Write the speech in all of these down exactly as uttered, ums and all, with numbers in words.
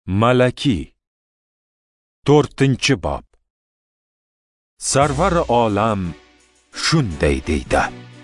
Malaki to'rtinchi bob. Sarvar olam shunday deydi: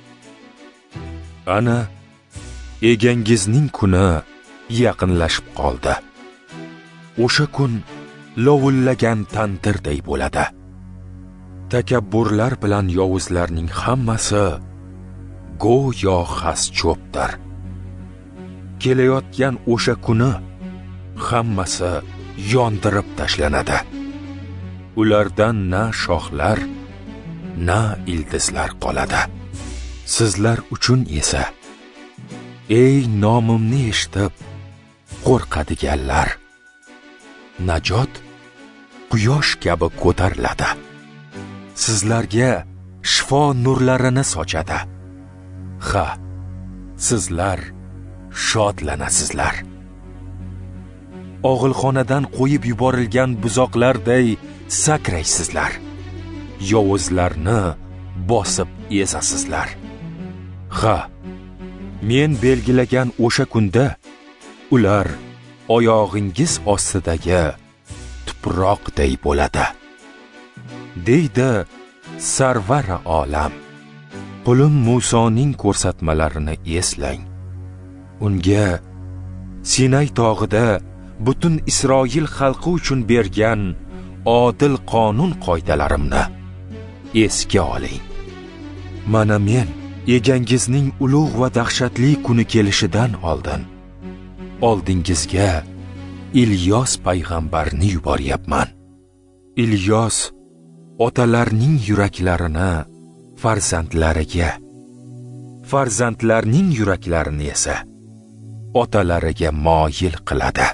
ana egangizning kuni yaqinlashib qoldi. O'sha kun lovullagan tandirday bo'ladi. Takabburlar bilan yovuzlarning hammasi go'yo xas cho'pdir. Kelayotgan o'sha kuni hammasi yondirib tashlanadi. Ulardan na shoxlar, na ildizlar qoladi. Sizlar uchun esa, ey nomimni eshitib qo'rqadiganlar, najot quyosh kabi ko'tariladi. Sizlarga shifo nurlarini sochadi. Ha, sizlar shodlanasizlar. Og'ilxonadan qo'yib yuborilgan buzoqlarday sakraysizlar. Yovuzlarni bosib ezasizlar. Ha, men belgilagan o'sha kunda ular oyog'ingiz ostidagi tuproqday bo'ladi. Deydi Sarvar olam. Qulim Musoning ko'rsatmalarini eslang. Unga Sinay tog'ida butun Isroil xalqi uchun bergan odil qonun qoidalarimni esga oling. Mana men egangizning ulug' va dahshatli kuni kelishidan oldin oldingizga Ilyos payg'ambarni yuboryapman. Ilyos otalarning yuraklarini farzandlariga, farzandlarning yuraklarini esa otalariga moyil qiladi.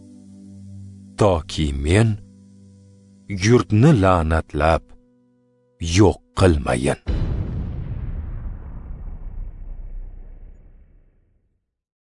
Toki men yurtni la'natlab yo'q qilmayin.